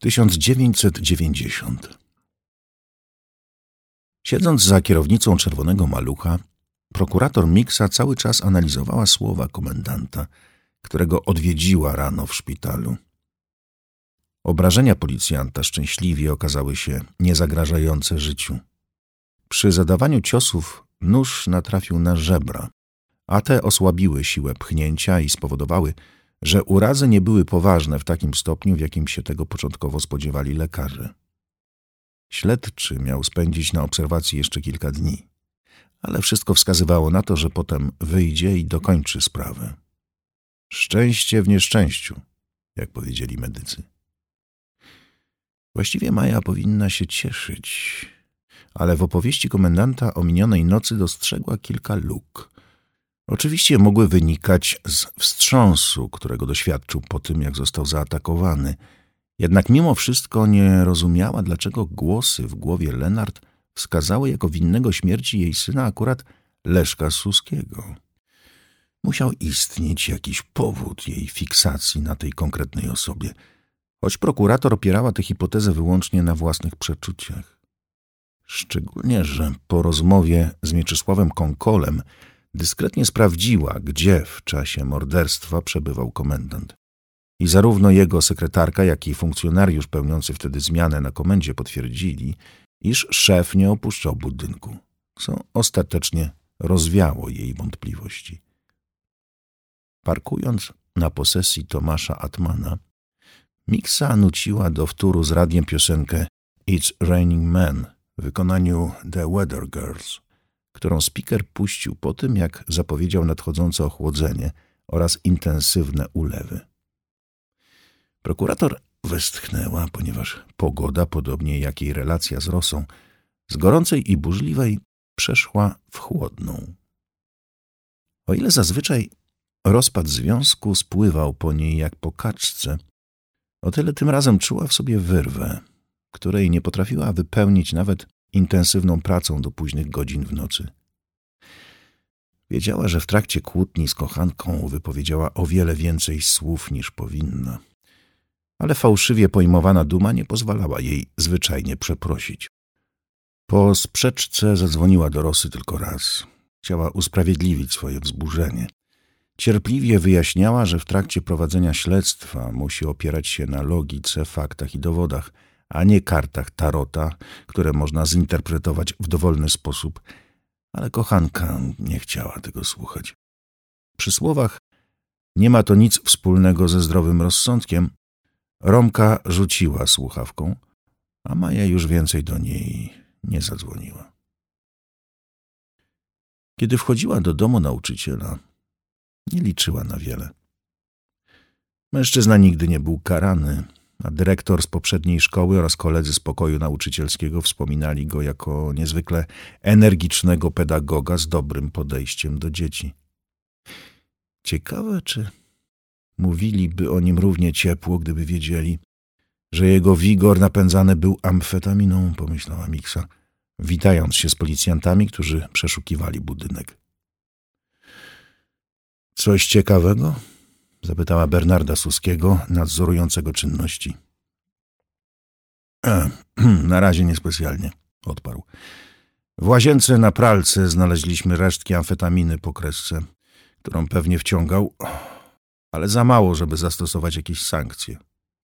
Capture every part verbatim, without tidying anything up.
tysiąc dziewięćset dziewięćdziesiąty. Siedząc za kierownicą czerwonego malucha, prokurator Mixa cały czas analizowała słowa komendanta, którego odwiedziła rano w szpitalu. Obrażenia policjanta szczęśliwie okazały się niezagrażające życiu. Przy zadawaniu ciosów nóż natrafił na żebra, a te osłabiły siłę pchnięcia i spowodowały, że urazy nie były poważne w takim stopniu, w jakim się tego początkowo spodziewali lekarze. Śledczy miał spędzić na obserwacji jeszcze kilka dni, ale wszystko wskazywało na to, że potem wyjdzie i dokończy sprawę. Szczęście w nieszczęściu, jak powiedzieli medycy. Właściwie Maja powinna się cieszyć, ale w opowieści komendanta o minionej nocy dostrzegła kilka luk. Oczywiście mogły wynikać z wstrząsu, którego doświadczył po tym, jak został zaatakowany. Jednak mimo wszystko nie rozumiała, dlaczego głosy w głowie Lenart wskazały jako winnego śmierci jej syna akurat Leszka Suskiego. Musiał istnieć jakiś powód jej fiksacji na tej konkretnej osobie, choć prokurator opierała tę hipotezę wyłącznie na własnych przeczuciach. Szczególnie, że po rozmowie z Mieczysławem Konkolem dyskretnie sprawdziła, gdzie w czasie morderstwa przebywał komendant. I zarówno jego sekretarka, jak i funkcjonariusz pełniący wtedy zmianę na komendzie potwierdzili, iż szef nie opuszczał budynku, co ostatecznie rozwiało jej wątpliwości. Parkując na posesji Tomasza Atmana, Mixa nuciła do wtóru z radiem piosenkę It's Raining Men w wykonaniu The Weather Girls, którą speaker puścił po tym, jak zapowiedział nadchodzące ochłodzenie oraz intensywne ulewy. Prokurator westchnęła, ponieważ pogoda, podobnie jak jej relacja z Rosą, z gorącej i burzliwej przeszła w chłodną. O ile zazwyczaj rozpad związku spływał po niej jak po kaczce, o tyle tym razem czuła w sobie wyrwę, której nie potrafiła wypełnić nawet intensywną pracą do późnych godzin w nocy. Wiedziała, że w trakcie kłótni z kochanką wypowiedziała o wiele więcej słów niż powinna, ale fałszywie pojmowana duma nie pozwalała jej zwyczajnie przeprosić. Po sprzeczce zadzwoniła do Rosy tylko raz. Chciała usprawiedliwić swoje wzburzenie. Cierpliwie wyjaśniała, że w trakcie prowadzenia śledztwa musi opierać się na logice, faktach i dowodach, a nie kartach tarota, które można zinterpretować w dowolny sposób, ale kochanka nie chciała tego słuchać. Przy słowach „nie ma to nic wspólnego ze zdrowym rozsądkiem” Romka rzuciła słuchawką, a Maja już więcej do niej nie zadzwoniła. Kiedy wchodziła do domu nauczyciela, nie liczyła na wiele. Mężczyzna nigdy nie był karany, a dyrektor z poprzedniej szkoły oraz koledzy z pokoju nauczycielskiego wspominali go jako niezwykle energicznego pedagoga z dobrym podejściem do dzieci. Ciekawe, czy mówiliby o nim równie ciepło, gdyby wiedzieli, że jego wigor napędzany był amfetaminą, pomyślała Mixa, witając się z policjantami, którzy przeszukiwali budynek. Coś ciekawego? Zapytała Bernarda Suskiego, nadzorującego czynności. E, na razie niespecjalnie, odparł. W łazience na pralce znaleźliśmy resztki amfetaminy po kresce, którą pewnie wciągał, ale za mało, żeby zastosować jakieś sankcje.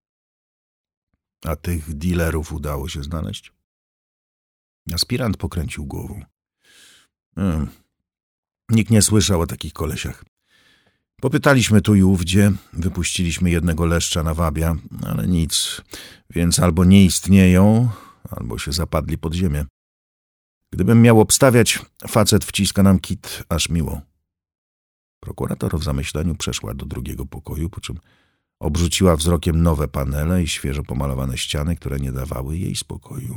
A tych dealerów udało się znaleźć? Aspirant pokręcił głową. E, nikt nie słyszał o takich kolesiach. Popytaliśmy tu i ówdzie, wypuściliśmy jednego leszcza na wabia, ale nic, więc albo nie istnieją, albo się zapadli pod ziemię. Gdybym miał obstawiać, facet wciska nam kit aż miło. Prokurator w zamyśleniu przeszła do drugiego pokoju, po czym obrzuciła wzrokiem nowe panele i świeżo pomalowane ściany, które nie dawały jej spokoju.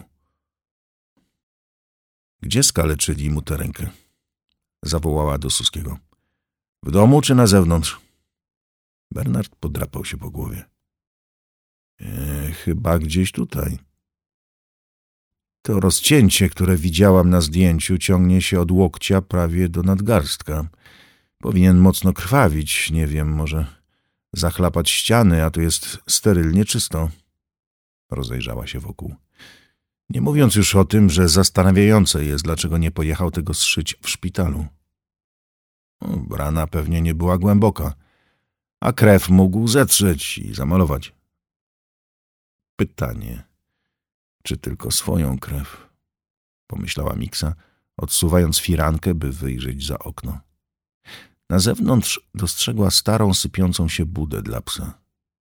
Gdzie skaleczyli mu tę rękę? Zawołała do Suskiego. W domu czy na zewnątrz? Bernard podrapał się po głowie. E, chyba gdzieś tutaj. To rozcięcie, które widziałam na zdjęciu, ciągnie się od łokcia prawie do nadgarstka. Powinien mocno krwawić, nie wiem, może zachlapać ściany, a tu jest sterylnie czysto. Rozejrzała się wokół. Nie mówiąc już o tym, że zastanawiające jest, dlaczego nie pojechał tego zszyć w szpitalu. No, rana pewnie nie była głęboka, a krew mógł zetrzeć i zamalować. Pytanie, czy tylko swoją krew? Pomyślała Miksa, odsuwając firankę, by wyjrzeć za okno. Na zewnątrz dostrzegła starą, sypiącą się budę dla psa.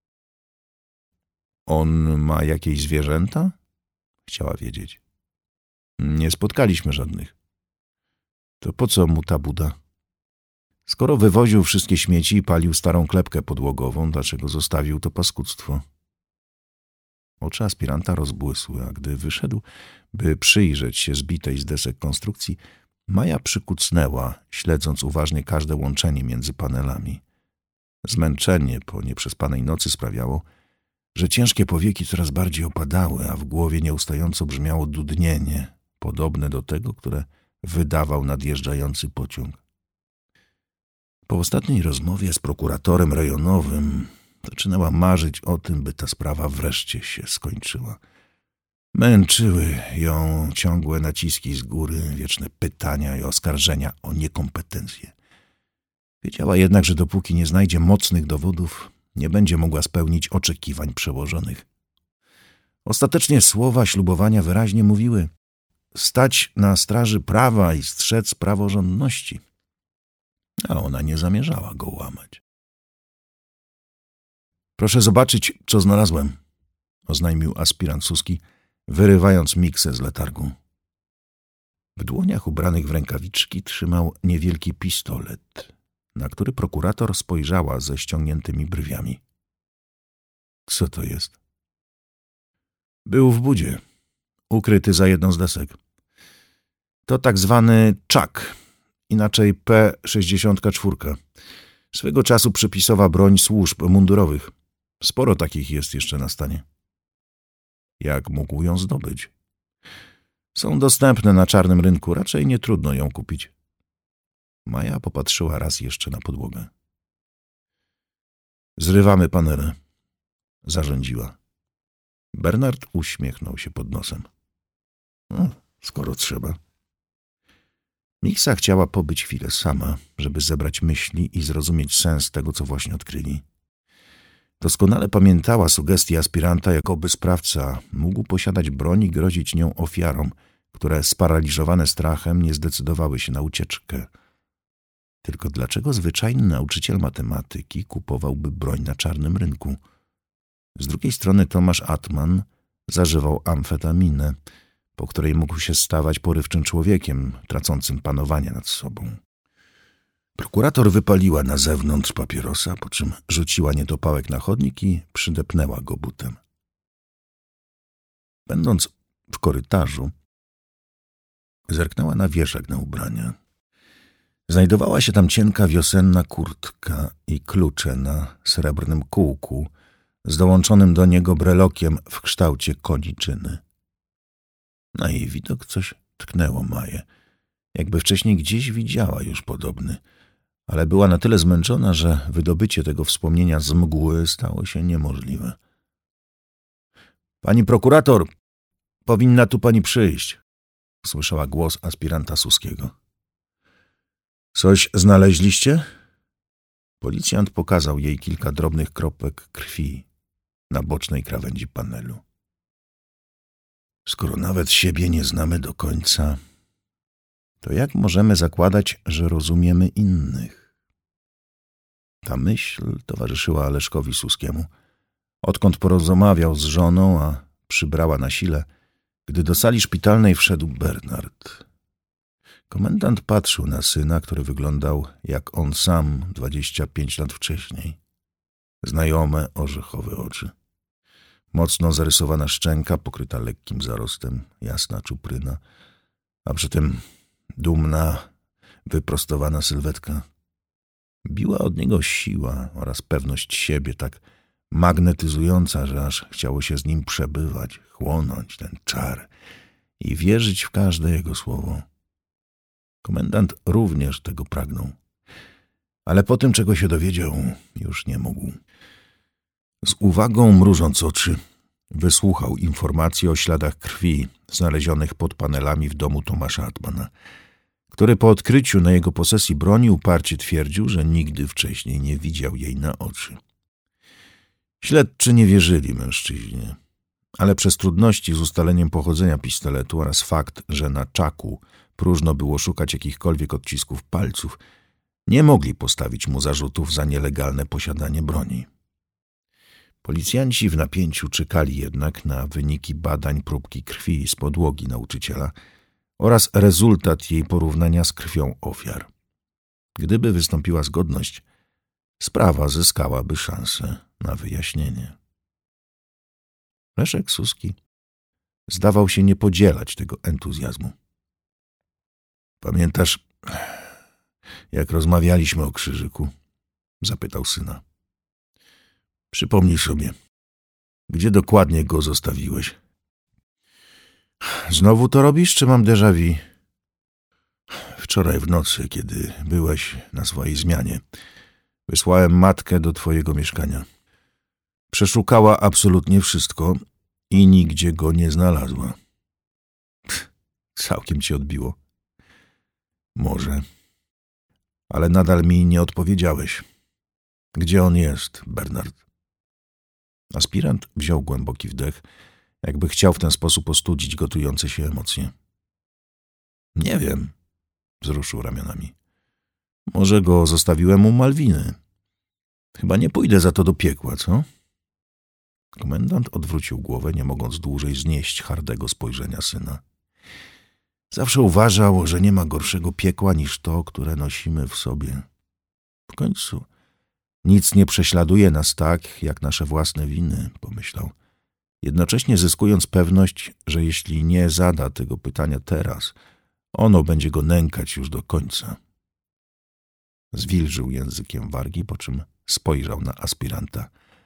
On ma jakieś zwierzęta? Chciała wiedzieć. Nie spotkaliśmy żadnych. To po co mu ta buda? Skoro wywoził wszystkie śmieci i palił starą klepkę podłogową, dlaczego zostawił to paskudztwo? Oczy aspiranta rozbłysły, a gdy wyszedł, by przyjrzeć się zbitej z desek konstrukcji, Maja przykucnęła, śledząc uważnie każde łączenie między panelami. Zmęczenie po nieprzespanej nocy sprawiało, że ciężkie powieki coraz bardziej opadały, a w głowie nieustająco brzmiało dudnienie, podobne do tego, które wydawał nadjeżdżający pociąg. Po ostatniej rozmowie z prokuratorem rejonowym zaczynała marzyć o tym, by ta sprawa wreszcie się skończyła. Męczyły ją ciągłe naciski z góry, wieczne pytania i oskarżenia o niekompetencję. Wiedziała jednak, że dopóki nie znajdzie mocnych dowodów, nie będzie mogła spełnić oczekiwań przełożonych. Ostatecznie słowa ślubowania wyraźnie mówiły: stać na straży prawa i strzec praworządności. A ona nie zamierzała go łamać. Proszę zobaczyć, co znalazłem, oznajmił aspirant Suski, wyrywając Miksę z letargu. W dłoniach ubranych w rękawiczki trzymał niewielki pistolet, na który prokurator spojrzała ze ściągniętymi brwiami. Co to jest? Był w budzie, ukryty za jedną z desek. To tak zwany czak, inaczej P sześćdziesiąt cztery. Swego czasu przepisowa broń służb mundurowych. Sporo takich jest jeszcze na stanie. Jak mógł ją zdobyć? Są dostępne na czarnym rynku, raczej nie trudno ją kupić. Maja popatrzyła raz jeszcze na podłogę. Zrywamy panele, zarządziła. Bernard uśmiechnął się pod nosem. No, skoro trzeba. Miksa chciała pobyć chwilę sama, żeby zebrać myśli i zrozumieć sens tego, co właśnie odkryli. Doskonale pamiętała sugestie aspiranta, jakoby sprawca mógł posiadać broń i grozić nią ofiarom, które sparaliżowane strachem nie zdecydowały się na ucieczkę. Tylko dlaczego zwyczajny nauczyciel matematyki kupowałby broń na czarnym rynku? Z drugiej strony Tomasz Atman zażywał amfetaminę, po której mógł się stawać porywczym człowiekiem, tracącym panowanie nad sobą. Prokurator wypaliła na zewnątrz papierosa, po czym rzuciła niedopałek na chodnik i przydepnęła go butem. Będąc w korytarzu, zerknęła na wieszak na ubrania. Znajdowała się tam cienka wiosenna kurtka i klucze na srebrnym kółku z dołączonym do niego brelokiem w kształcie koniczyny. Na jej widok coś tknęło Maję, jakby wcześniej gdzieś widziała już podobny, ale była na tyle zmęczona, że wydobycie tego wspomnienia z mgły stało się niemożliwe. Pani prokurator, powinna tu pani przyjść, usłyszała głos aspiranta Suskiego. Coś znaleźliście? Policjant pokazał jej kilka drobnych kropek krwi na bocznej krawędzi panelu. Skoro nawet siebie nie znamy do końca, to jak możemy zakładać, że rozumiemy innych? Ta myśl towarzyszyła Leszkowi Suskiemu, odkąd porozmawiał z żoną, a przybrała na sile, gdy do sali szpitalnej wszedł Bernard. Komendant patrzył na syna, który wyglądał jak on sam dwadzieścia pięć lat wcześniej. Znajome, orzechowe oczy. Mocno zarysowana szczęka, pokryta lekkim zarostem, jasna czupryna, a przy tym dumna, wyprostowana sylwetka. Biła od niego siła oraz pewność siebie, tak magnetyzująca, że aż chciało się z nim przebywać, chłonąć ten czar i wierzyć w każde jego słowo. Komendant również tego pragnął, ale po tym, czego się dowiedział, już nie mógł. Z uwagą mrużąc oczy, wysłuchał informacji o śladach krwi znalezionych pod panelami w domu Tomasza Atmana, który po odkryciu na jego posesji broni uparcie twierdził, że nigdy wcześniej nie widział jej na oczy. Śledczy nie wierzyli mężczyźnie, ale przez trudności z ustaleniem pochodzenia pistoletu oraz fakt, że na czaku próżno było szukać jakichkolwiek odcisków palców, nie mogli postawić mu zarzutów za nielegalne posiadanie broni. Policjanci w napięciu czekali jednak na wyniki badań próbki krwi z podłogi nauczyciela oraz rezultat jej porównania z krwią ofiar. Gdyby wystąpiła zgodność, sprawa zyskałaby szansę na wyjaśnienie. Leszek Suski zdawał się nie podzielać tego entuzjazmu. Pamiętasz, jak rozmawialiśmy o krzyżyku? Zapytał syna. Przypomnij sobie, gdzie dokładnie go zostawiłeś? Znowu to robisz, czy mam déjà vu? Wczoraj w nocy, kiedy byłeś na swojej zmianie, wysłałem matkę do twojego mieszkania. Przeszukała absolutnie wszystko i nigdzie go nie znalazła. Pff, całkiem ci odbiło. Może, ale nadal mi nie odpowiedziałeś. Gdzie on jest, Bernard? Aspirant wziął głęboki wdech, jakby chciał w ten sposób ostudzić gotujące się emocje. Nie wiem, wzruszył ramionami. Może go zostawiłem u Malwiny. Chyba nie pójdę za to do piekła, co? Komendant odwrócił głowę, nie mogąc dłużej znieść hardego spojrzenia syna. Zawsze uważał, że nie ma gorszego piekła niż to, które nosimy w sobie. W końcu nic nie prześladuje nas tak, jak nasze własne winy, pomyślał, jednocześnie zyskując pewność, że jeśli nie zada tego pytania teraz, ono będzie go nękać już do końca. Zwilżył językiem wargi, po czym spojrzał na aspiranta.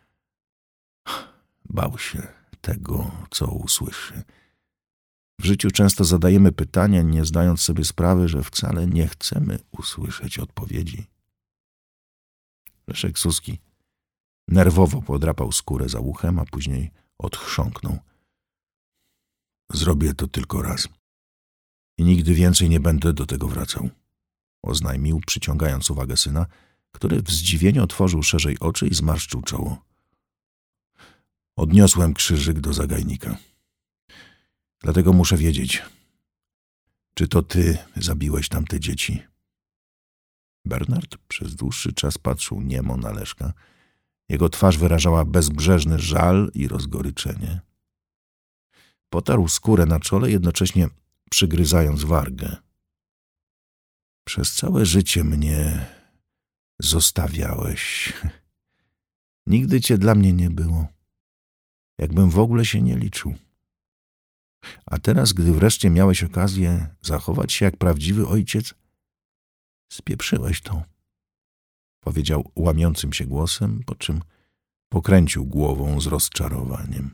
Bał się tego, co usłyszy. W życiu często zadajemy pytania, nie zdając sobie sprawy, że wcale nie chcemy usłyszeć odpowiedzi. Leszek Suski nerwowo podrapał skórę za uchem, a później odchrząknął. Zrobię to tylko raz i nigdy więcej nie będę do tego wracał, oznajmił, przyciągając uwagę syna, który w zdziwieniu otworzył szerzej oczy i zmarszczył czoło. Odniosłem krzyżyk do zagajnika. Dlatego muszę wiedzieć, czy to ty zabiłeś tamte dzieci? Bernard przez dłuższy czas patrzył niemo na Leszka. Jego twarz wyrażała bezbrzeżny żal i rozgoryczenie. Potarł skórę na czole, jednocześnie przygryzając wargę. Przez całe życie mnie zostawiałeś. Nigdy cię dla mnie nie było. Jakbym w ogóle się nie liczył. A teraz, gdy wreszcie miałeś okazję zachować się jak prawdziwy ojciec, spieprzyłeś to, powiedział łamiącym się głosem, po czym pokręcił głową z rozczarowaniem.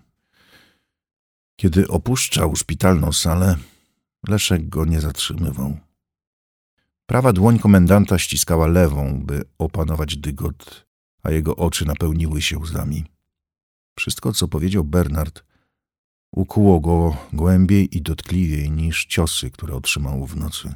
Kiedy opuszczał szpitalną salę, Leszek go nie zatrzymywał. Prawa dłoń komendanta ściskała lewą, by opanować dygot, a jego oczy napełniły się łzami. Wszystko, co powiedział Bernard, ukuło go głębiej i dotkliwiej niż ciosy, które otrzymał w nocy.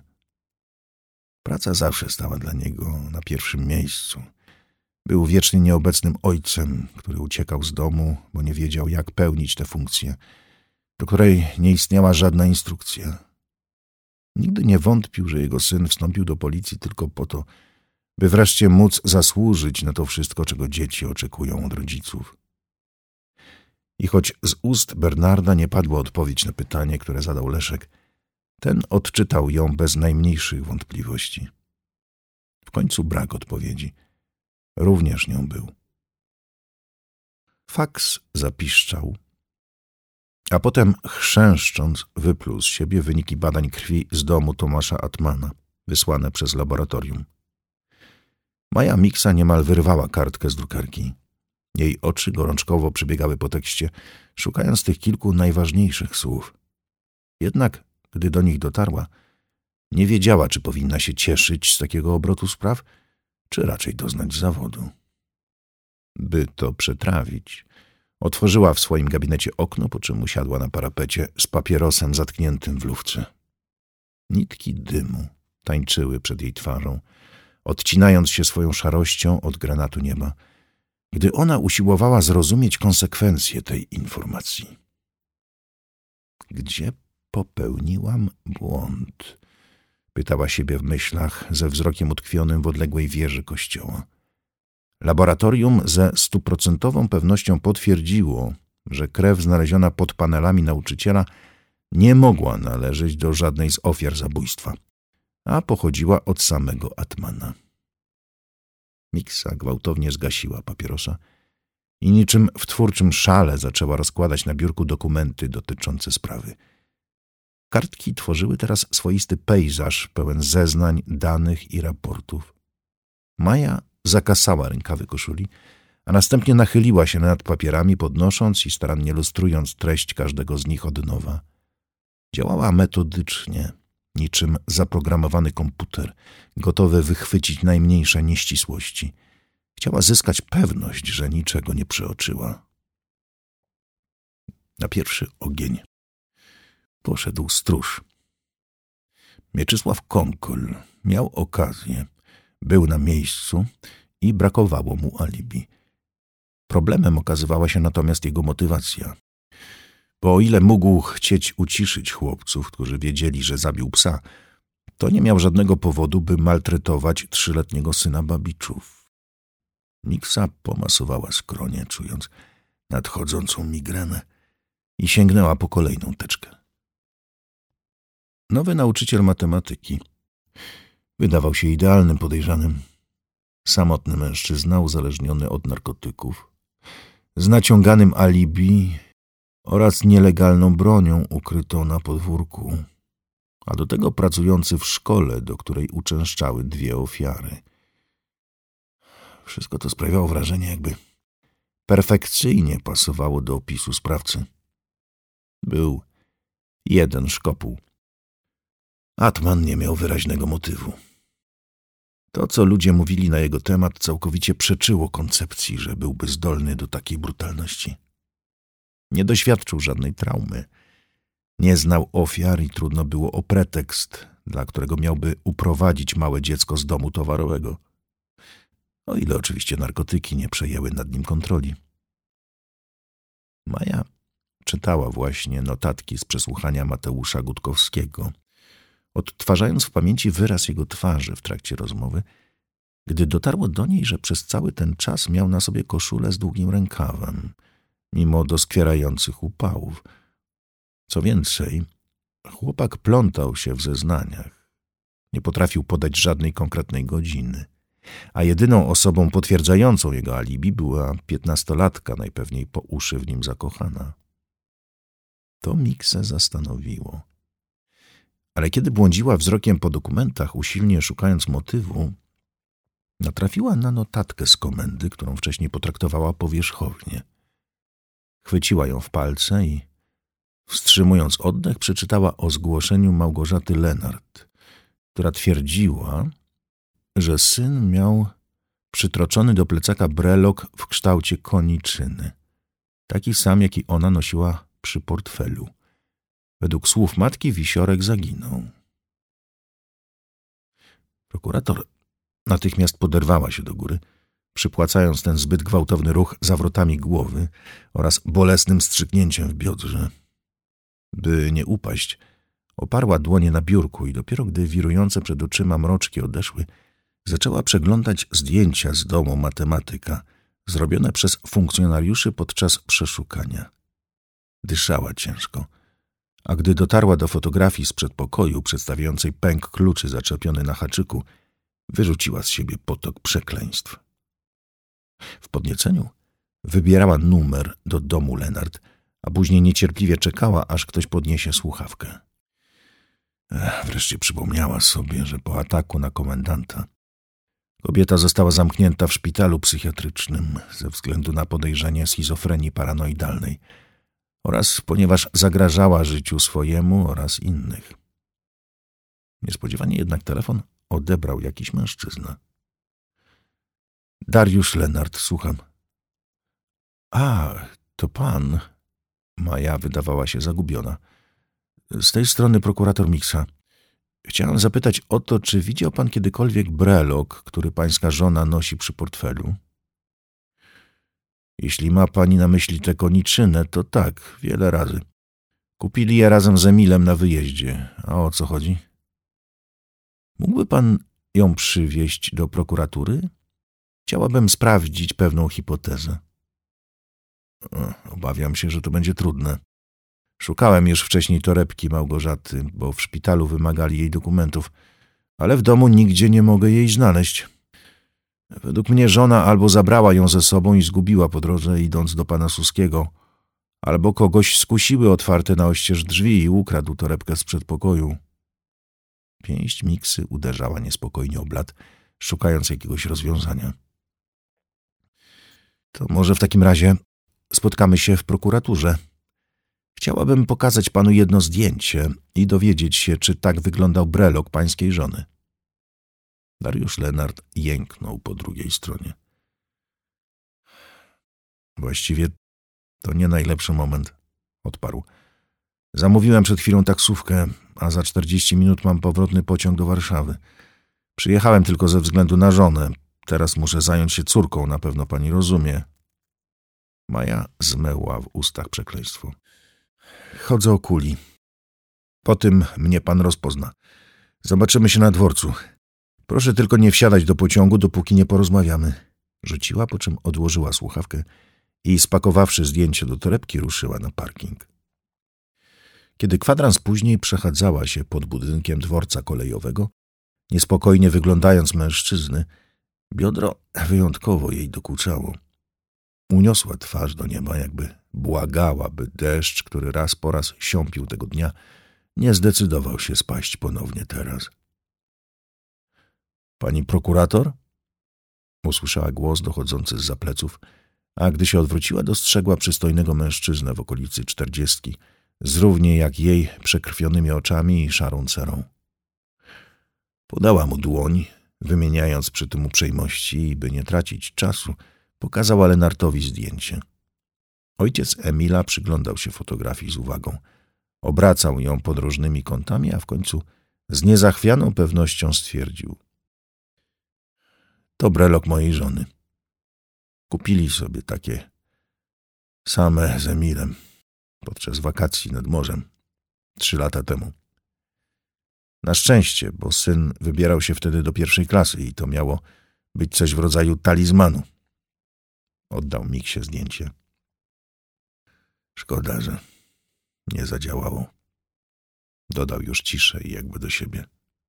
Praca zawsze stała dla niego na pierwszym miejscu. Był wiecznie nieobecnym ojcem, który uciekał z domu, bo nie wiedział, jak pełnić tę funkcję, do której nie istniała żadna instrukcja. Nigdy nie wątpił, że jego syn wstąpił do policji tylko po to, by wreszcie móc zasłużyć na to wszystko, czego dzieci oczekują od rodziców. I choć z ust Bernarda nie padła odpowiedź na pytanie, które zadał Leszek, ten odczytał ją bez najmniejszych wątpliwości. W końcu brak odpowiedzi również nią był. Faks zapiszczał, a potem chrzęszcząc wypluł z siebie wyniki badań krwi z domu Tomasza Atmana, wysłane przez laboratorium. Maja Miksa niemal wyrwała kartkę z drukarki. Jej oczy gorączkowo przebiegały po tekście, szukając tych kilku najważniejszych słów. Jednak, gdy do nich dotarła, nie wiedziała, czy powinna się cieszyć z takiego obrotu spraw, czy raczej doznać zawodu. By to przetrawić, Otworzyła w swoim gabinecie okno, po czym usiadła na parapecie z papierosem zatkniętym w lufce. Nitki dymu tańczyły przed jej twarzą, odcinając się swoją szarością od granatu nieba, gdy ona usiłowała zrozumieć konsekwencje tej informacji. Gdzie popełniłam błąd? Pytała siebie w myślach, ze wzrokiem utkwionym w odległej wieży kościoła. Laboratorium ze stuprocentową pewnością potwierdziło, że krew znaleziona pod panelami nauczyciela nie mogła należeć do żadnej z ofiar zabójstwa, a pochodziła od samego Atmana. Miksa gwałtownie zgasiła papierosa i niczym w twórczym szale zaczęła rozkładać na biurku dokumenty dotyczące sprawy. Kartki tworzyły teraz swoisty pejzaż pełen zeznań, danych i raportów. Maja zakasała rękawy koszuli, a następnie nachyliła się nad papierami, podnosząc i starannie lustrując treść każdego z nich od nowa. Działała metodycznie, niczym zaprogramowany komputer, gotowy wychwycić najmniejsze nieścisłości. Chciała zyskać pewność, że niczego nie przeoczyła. Na pierwszy ogień poszedł stróż. Mieczysław Konkol miał okazję, był na miejscu i brakowało mu alibi. Problemem okazywała się natomiast jego motywacja. Bo o ile mógł chcieć uciszyć chłopców, którzy wiedzieli, że zabił psa, to nie miał żadnego powodu, by maltretować trzyletniego syna Babiczów. Miksa pomasowała skronie, czując nadchodzącą migrenę, i sięgnęła po kolejną teczkę. Nowy nauczyciel matematyki wydawał się idealnym podejrzanym. Samotny mężczyzna uzależniony od narkotyków, z naciąganym alibi oraz nielegalną bronią ukrytą na podwórku, a do tego pracujący w szkole, do której uczęszczały dwie ofiary. Wszystko to sprawiało wrażenie, jakby perfekcyjnie pasowało do opisu sprawcy. Był jeden szkopuł. Atman nie miał wyraźnego motywu. To, co ludzie mówili na jego temat, całkowicie przeczyło koncepcji, że byłby zdolny do takiej brutalności. Nie doświadczył żadnej traumy. Nie znał ofiar i trudno było o pretekst, dla którego miałby uprowadzić małe dziecko z domu towarowego. O ile oczywiście narkotyki nie przejęły nad nim kontroli. Maja czytała właśnie notatki z przesłuchania Mateusza Gutkowskiego, odtwarzając w pamięci wyraz jego twarzy w trakcie rozmowy, gdy dotarło do niej, że przez cały ten czas miał na sobie koszulę z długim rękawem, mimo doskwierających upałów. Co więcej, chłopak plątał się w zeznaniach. Nie potrafił podać żadnej konkretnej godziny, a jedyną osobą potwierdzającą jego alibi była piętnastolatka, najpewniej po uszy w nim zakochana. To Miksę zastanowiło. Ale kiedy błądziła wzrokiem po dokumentach, usilnie szukając motywu, natrafiła na notatkę z komendy, którą wcześniej potraktowała powierzchownie. Chwyciła ją w palce i, wstrzymując oddech, przeczytała o zgłoszeniu Małgorzaty Lenart, która twierdziła, że syn miał przytroczony do plecaka brelok w kształcie koniczyny, taki sam, jaki ona nosiła przy portfelu. Według słów matki wisiorek zaginął. Prokurator natychmiast poderwała się do góry, przypłacając ten zbyt gwałtowny ruch zawrotami głowy oraz bolesnym strzyknięciem w biodrze. By nie upaść, oparła dłonie na biurku i dopiero gdy wirujące przed oczyma mroczki odeszły, zaczęła przeglądać zdjęcia z domu matematyka, zrobione przez funkcjonariuszy podczas przeszukania. Dyszała ciężko, a gdy dotarła do fotografii z przedpokoju przedstawiającej pęk kluczy zaczepiony na haczyku, wyrzuciła z siebie potok przekleństw. W podnieceniu wybierała numer do domu Lenart, a później niecierpliwie czekała, aż ktoś podniesie słuchawkę. Ech, wreszcie przypomniała sobie, że po ataku na komendanta kobieta została zamknięta w szpitalu psychiatrycznym ze względu na podejrzenie schizofrenii paranoidalnej oraz ponieważ zagrażała życiu swojemu oraz innych. Niespodziewanie jednak telefon odebrał jakiś mężczyzna. Dariusz Lenart, słucham. A, To pan? Maja wydawała się zagubiona. Z tej strony prokurator Miksa. Chciałem zapytać o to, czy widział pan kiedykolwiek brelok, który pańska żona nosi przy portfelu? Jeśli ma pani na myśli tę koniczynę, to tak, wiele razy. Kupili je razem z Emilem na wyjeździe. A o co chodzi? Mógłby pan ją przywieźć do prokuratury? Chciałabym sprawdzić pewną hipotezę. O, obawiam się, że to będzie trudne. Szukałem już wcześniej torebki Małgorzaty, bo w szpitalu wymagali jej dokumentów, ale w domu nigdzie nie mogę jej znaleźć. Według mnie żona albo zabrała ją ze sobą i zgubiła po drodze, idąc do pana Suskiego, albo kogoś skusiły otwarte na oścież drzwi i ukradł torebkę z przedpokoju. Pięść Miksy uderzała niespokojnie o blat, szukając jakiegoś rozwiązania. To może w takim razie spotkamy się w prokuraturze. Chciałabym pokazać panu jedno zdjęcie i dowiedzieć się, czy tak wyglądał brelok pańskiej żony. Dariusz Lenart jęknął po drugiej stronie. Właściwie to nie najlepszy moment, odparł. Zamówiłem przed chwilą taksówkę, a za czterdzieści minut mam powrotny pociąg do Warszawy. Przyjechałem tylko ze względu na żonę. Teraz muszę zająć się córką, na pewno pani rozumie. Maja zmyła w ustach przekleństwo. Chodzę o kuli. Po tym mnie pan rozpozna. Zobaczymy się na dworcu. Proszę tylko nie wsiadać do pociągu, dopóki nie porozmawiamy. Rzuciła, po czym odłożyła słuchawkę i spakowawszy zdjęcie do torebki, ruszyła na parking. Kiedy kwadrans później przechadzała się pod budynkiem dworca kolejowego, niespokojnie wyglądając mężczyzny, biodro wyjątkowo jej dokuczało. Uniosła twarz do nieba, jakby błagała, by deszcz, który raz po raz siąpił tego dnia, nie zdecydował się spaść ponownie teraz. Pani prokurator? Usłyszała głos dochodzący zza pleców, a gdy się odwróciła, dostrzegła przystojnego mężczyznę w okolicy czterdziestki, z równie jak jej przekrwionymi oczami i szarą cerą. Podała mu dłoń, wymieniając przy tym uprzejmości i, by nie tracić czasu, pokazała Lenartowi zdjęcie. Ojciec Emila przyglądał się fotografii z uwagą. Obracał ją pod różnymi kątami, a w końcu z niezachwianą pewnością stwierdził. To brelok mojej żony. Kupili sobie takie same z Emilem podczas wakacji nad morzem trzy lata temu. Na szczęście, bo syn wybierał się wtedy do pierwszej klasy i to miało być coś w rodzaju talizmanu. Oddał Miksie zdjęcie. Szkoda, że nie zadziałało. Dodał już ciszej, jakby do siebie.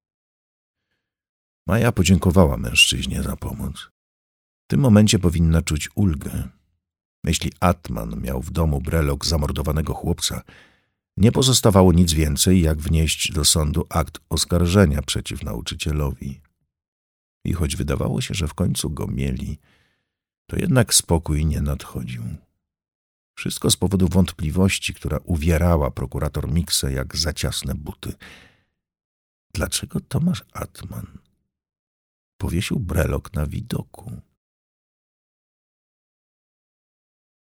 Maja podziękowała mężczyźnie za pomoc. W tym momencie powinna czuć ulgę. Jeśli Atman miał w domu brelok zamordowanego chłopca, nie pozostawało nic więcej, jak wnieść do sądu akt oskarżenia przeciw nauczycielowi. I choć wydawało się, że w końcu go mieli, to jednak spokój nie nadchodził. Wszystko z powodu wątpliwości, która uwierała prokurator Miksę jak za ciasne buty. Dlaczego Tomasz Atman powiesił brelok na widoku?